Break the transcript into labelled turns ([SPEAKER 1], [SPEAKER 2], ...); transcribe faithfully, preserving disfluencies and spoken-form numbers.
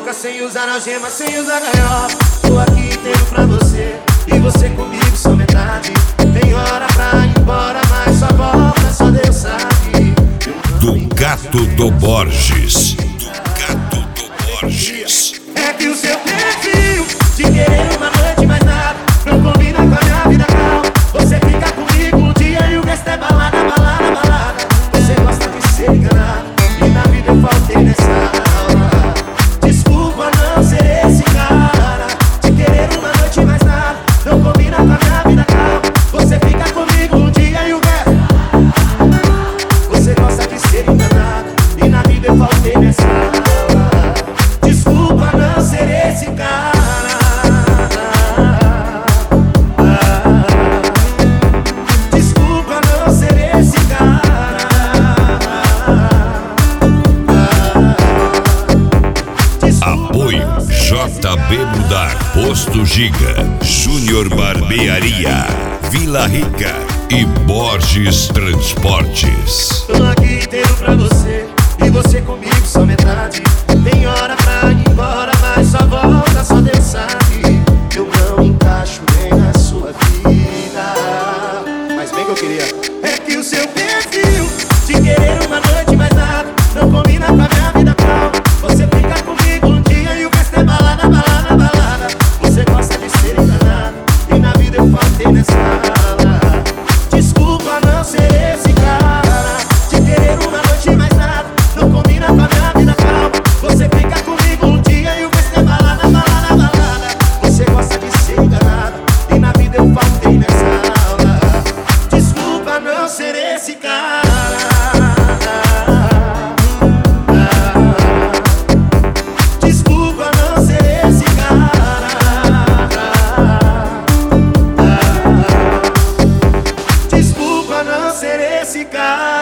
[SPEAKER 1] boca, sem usar algema, sem usar gaiola. Tô aqui inteiro pra você, e você comigo só metade. Tem hora pra ir embora, mas só volta, só Deus sabe.
[SPEAKER 2] Do Gato do Borges. Do Gato do Borges.
[SPEAKER 1] É que o seu perfil de querer uma noite mais nada não combina com a minha vida, calma. Você fica comigo um dia e o resto é balada, balada, balada. Você gosta de ser enganado e na vida eu faltei nessa aula. Desculpa não ser esse cara de querer uma noite mais nada não combina com a minha vida, calma. Você fica comigo um dia e o resto. Você gosta de ser enganado e na vida eu faltei nessa aula. Desculpa não ser esse cara. Desculpa não ser esse cara.
[SPEAKER 2] Apoio J B Mudar, Posto Giga, Júnior Barbearia, Vila Rica e Borges Transportes.
[SPEAKER 1] Tô aqui inteiro pra você, e você comigo só metade. Tem hora pra ir embora, mas só volta, só Deus sabe. Eu não encaixo bem na sua vida, mas bem que eu queria. É que o seu perfil de querer uma noite mais nada não combina com a minha vida, calma. Você fica comigo um dia e o resto é balada, balada, balada. Você gosta de ser enganado e na vida eu faltei nessa aula. Desculpa não ser esse cara de querer uma noite mais nada não combina com a minha vida, calma. Você fica comigo um dia e o resto é balada, balada, balada. Você gosta de ser enganado e na vida eu faltei nessa aula. Desculpa não ser esse cara. Desculpa não ser esse cara. Desculpa não ser esse cara.